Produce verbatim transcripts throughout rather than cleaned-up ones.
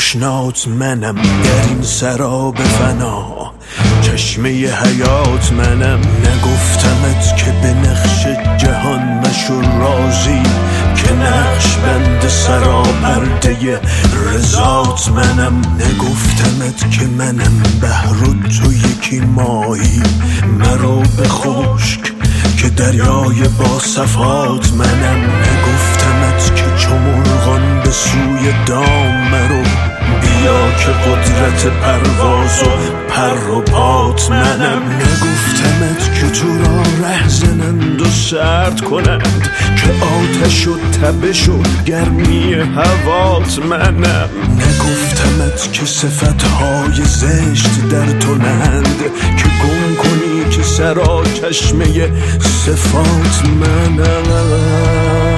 آشنات منم در این سراب فنا، چشمه حیات منم. نگفتمت که به نقش جهان مشو راضی، که نقش بند سرا پرده رضات منم. نگفتمت که منم بحر و تو یکی ماهی، مرو به خشک که دریای با صفات منم. نگفتمت که چو مرغان به سوی دام مرو، بیا که قدرت پرواز و پر و پات منم. نگفتمت که تو را ره زنند و سرد کنند، که آتش و تبش و گرمی هوات منم. نگفتمت که صفتهای زشت در تو نند، که گم کنی که سرا چشمه صفات منم.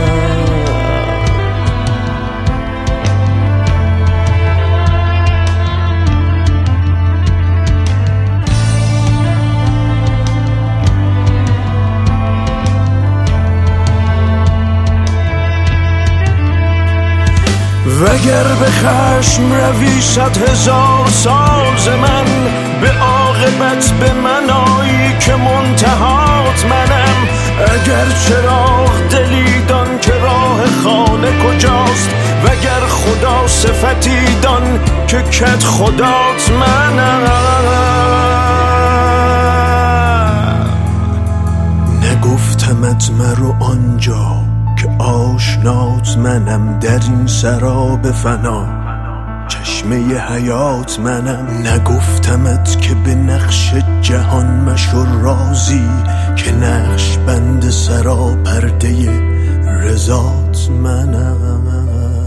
وگر به خشم روی صد هزار سال ز من، به عاقبت به من آیی که منتهات منم. اگر چراغ دلی دان که راه خانه کجاست، وگر خدا صفتی دان که کت خدات منم. نگفتمت مرو آنجا که آشنات منم در این سراب فنا، چشمه حیات منم. نگفتمت که به نقش جهان مشو راضی، که نقش بند سرا پرده رضات منم.